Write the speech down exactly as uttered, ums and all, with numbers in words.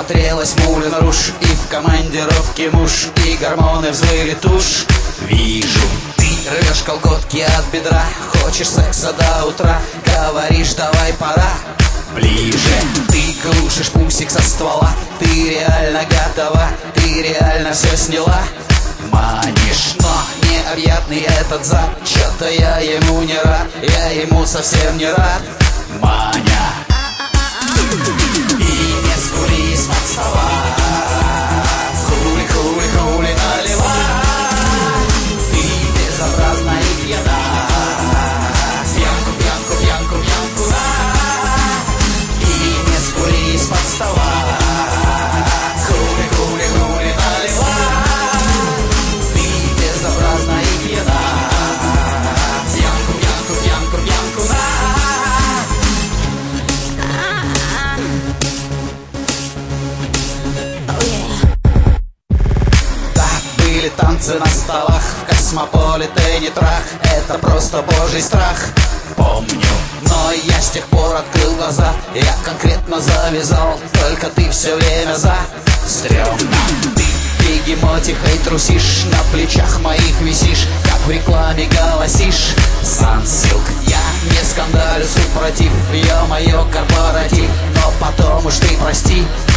Смотрелась Мулен Руж, и в командировке муж, и гормоны взвыли тушь. Вижу, ты рвешь колготки от бедра, хочешь секса до утра, говоришь, давай пора ближе. Ты глушишь пусик со ствола, ты реально готова, ты реально все сняла. Манишь, но необъятный этот зад, чё-то я ему не рад, я ему совсем не рад. Маня, и не скули из-под стола, хули, хули, хули наливай. Ты безобразна и пьяна, пьянку, пьянку, пьянку, пьянку на. И не скули из-под стола, хули, хули, хули наливай. Ты безобразна и пьяна, пьянку, пьянку, пьянку, пьянку на. Танцы на столах, в космополитене трах, это просто божий страх. Помню, но я с тех пор открыл глаза, я конкретно завязал, только ты все время за. Стрёмно, ты бегемотихой трусишь, на плечах моих висишь, как в рекламе голосишь. Сансилк, я не скандалю, супротив, ё-моё, корпоратив, но потом уж ты прости.